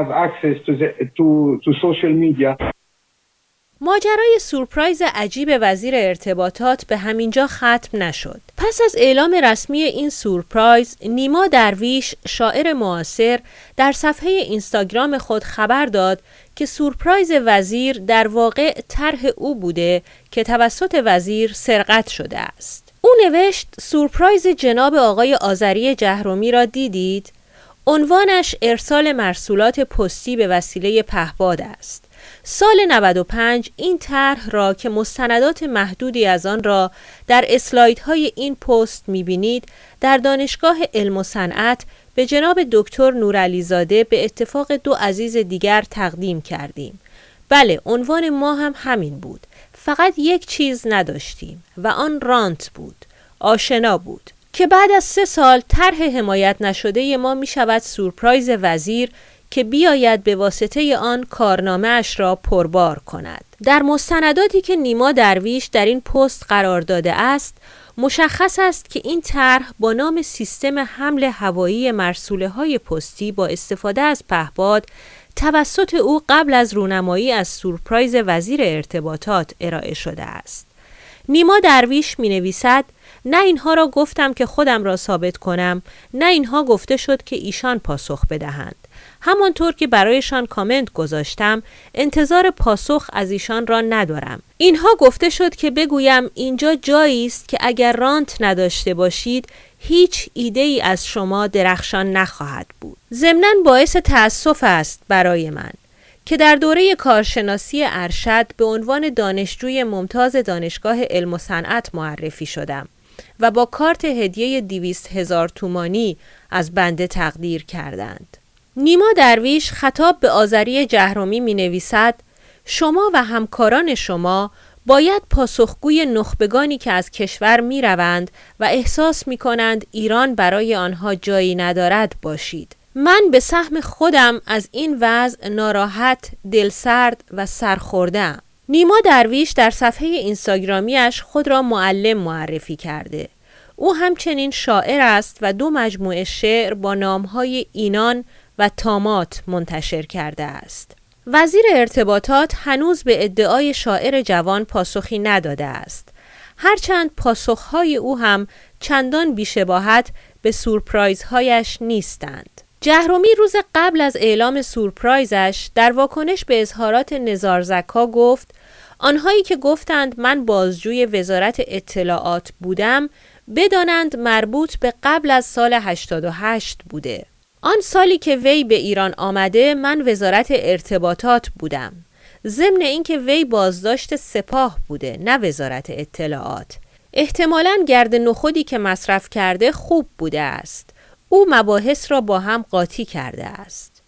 ماجرای سورپرایز عجیب وزیر ارتباطات به همینجا ختم نشد. پس از اعلام رسمی این سورپرایز، نیما درویش، شاعر معاصر، در صفحه اینستاگرام خود خبر داد که سورپرایز وزیر در واقع طرح او بوده که توسط وزیر سرقت شده است. او نوشت سورپرایز جناب آقای آذری جهرومی را دیدید؟ عنوانش ارسال مرسولات پستی به وسیله پهپاد است. سال نود و پنج این طرح را که مستندات محدودی از آن را در اسلایدهای این پست می‌بینید در دانشگاه علم و صنعت به جناب دکتر نورعلیزاده به اتفاق دو عزیز دیگر تقدیم کردیم. بله، عنوان ما هم همین بود. فقط یک چیز نداشتیم و آن رانت بود، آشنا بود، که بعد از سه سال طرح حمایت نشده ما می شود سورپرایز وزیر که بیاید به واسطه آن کارنامه اش را پربار کند. در مستنداتی که نیما درویش در این پست قرار داده است، مشخص است که این طرح با نام سیستم حمل هوایی مرسوله های پستی با استفاده از پهپاد توسط او قبل از رونمایی از سورپرایز وزیر ارتباطات ارائه شده است. نیما درویش می نویسد نه اینها را گفتم که خودم را ثابت کنم، نه اینها گفته شد که ایشان پاسخ بدهند. همانطور که برایشان کامنت گذاشتم، انتظار پاسخ از ایشان را ندارم. اینها گفته شد که بگویم اینجا جایی است که اگر رانت نداشته باشید، هیچ ایده ای از شما درخشان نخواهد بود. ضمناً باعث تأسف است برای من که در دوره کارشناسی ارشد به عنوان دانشجوی ممتاز دانشگاه علم و صنعت معرفی شدم و با کارت هدیه دویست هزار تومانی از بنده تقدیر کردند. نیما درویش خطاب به آذری جهرومی می نویسد شما و همکاران شما باید پاسخگوی نخبگانی که از کشور می روند و احساس می کنند ایران برای آنها جایی ندارد باشید. من به سهم خودم از این وضع ناراحت، دلسرد و سرخورده‌ام. نیما درویش در صفحه اینستاگرامیش خود را معلم معرفی کرده. او همچنین شاعر است و دو مجموعه شعر با نامهای اینان و تامات منتشر کرده است. وزیر ارتباطات هنوز به ادعای شاعر جوان پاسخی نداده است. هرچند پاسخهای او هم چندان بی‌شباهت به سورپرایزهایش نیستند. جهرومی روز قبل از اعلام سورپرایزش در واکنش به اظهارات نزارزکا گفت آنهایی که گفتند من بازجوی وزارت اطلاعات بودم بدانند مربوط به قبل از سال هشتاد و هشت بوده. آن سالی که وی به ایران آمده من وزارت ارتباطات بودم. ضمن اینکه وی بازداشت سپاه بوده نه وزارت اطلاعات. احتمالاً گرد نخودی که مصرف کرده خوب بوده است. او مباحث را با هم قاطی کرده است.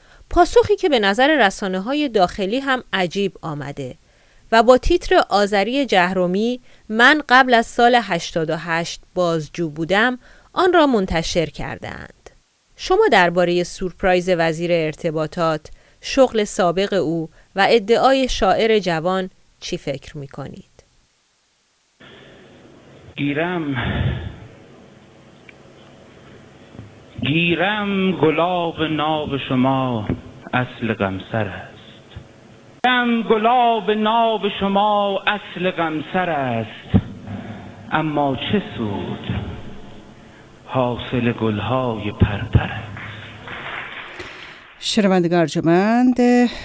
پاسخی که به نظر رسانه‌های داخلی هم عجیب آمده و با تیتر آذری جهرومی من قبل از سال هشتاد و هشت بازجو بودم آن را منتشر کردند. شما درباره سورپرایز وزیر ارتباطات، شغل سابق او و ادعای شاعر جوان چی فکر می‌کنید؟ گیرم گیرم گلاب ناب شما اصل غمسر است. گیرم گلاب ناب شما اصل غمسر است، اما چه سود حاصل گلهای پرپر است. شنوندگان ارجمند،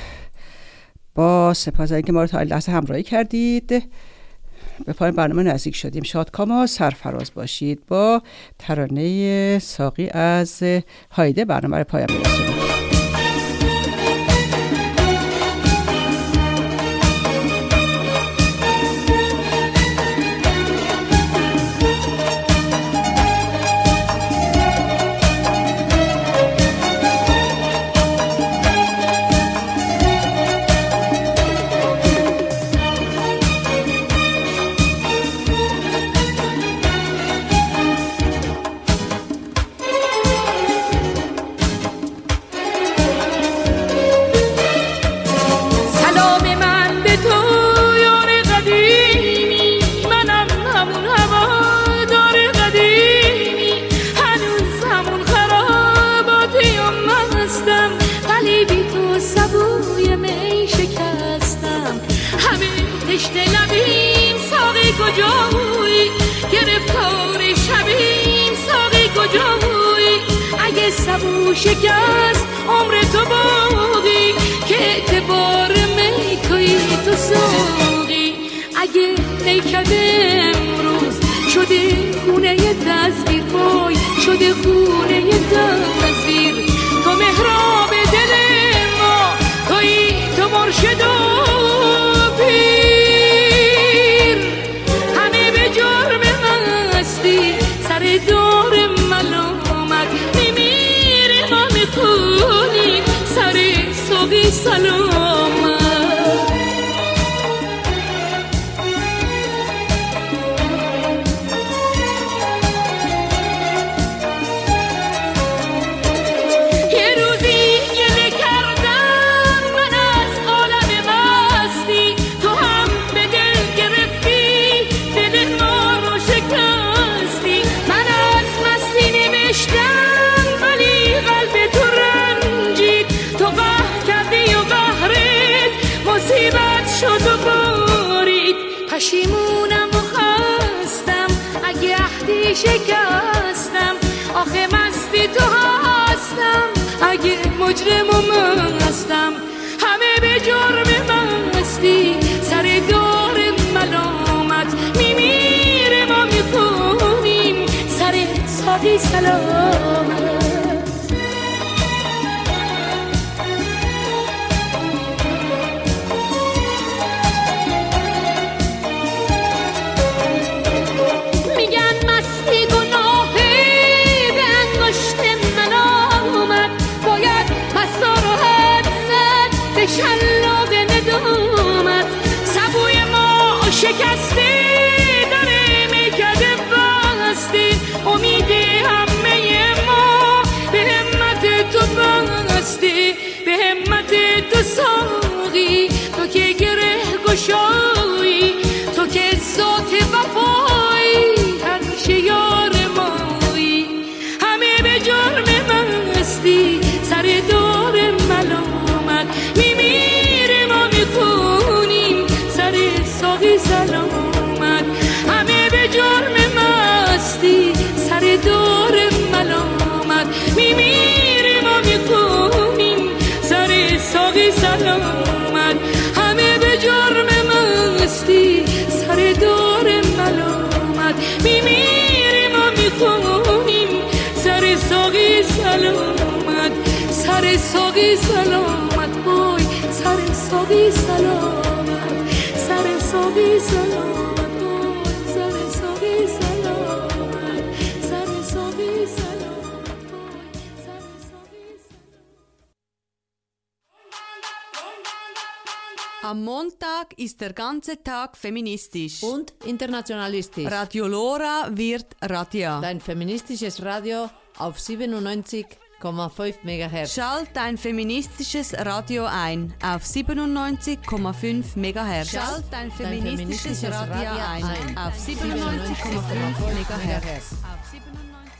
با سپاس اینکه ما رو تا این لحظه همراهی کردید. به پایان برنامه نزدیک شدیم. شادکام و سرفراز باشید. با ترانه ساقی از هایده برنامه رو پایان می‌رسونیم. تشنه لبیم ساقی کجایی، گرفتار شبیم ساقی کجایی، اگه سبو شکست عمر تو باقی که اعتبار میکوی تو ساقی، اگه نیکد امروز شده خونه تصویر وای شده خونه تصویر، تو محراب دل ما تویی تو مرشد و پیر، همه به جرم مستی سر دور ملامت میمیره ما میخونیم سر ساقی سلامت. پشیمونم و خستم اگه عهدی شکستم، آخه مستی تو هستم اگه مجرم و مستم، همه به جرم مستی سر دار ملامت میمیره ما میخونیم سر ساقی سلامت. شلاق ندامت سبوی ما شکسته داره میکده بسته، امید همه ما به همت تو بسته، به همت تو ساقی، تو که گره گشایی، تو که ذات وفایی همیشه یار مایی، همه به جرم مستی سر دور ملامت میمیره ما میخونیم سر ساقی سلامت، همه به جرم مستی سر دور ملامت میمیره ما میخونیم سر ساقی سلامت، همه به جرم مستی سر دور ملامت میمیره ما میخونیم سر ساقی سلامت، سر ساقی سلامت وای سر ساقی سلامت، سر ساقی سلامت وای سر ساقی سلامت، سر ساقی سلامت وای سر ساقی سلامت. Am Montag ist der ganze Tag feministisch und internationalistisch. Radio Lora wird Radia. Dein feministisches Radio auf siebenundneunzig Komma fünf Megahertz. Schalt dein feministisches Radio ein auf siebenundneunzig Komma fünf Megahertz. Schalt dein feministisches Radio ein auf siebenundneunzig Komma fünf Megahertz.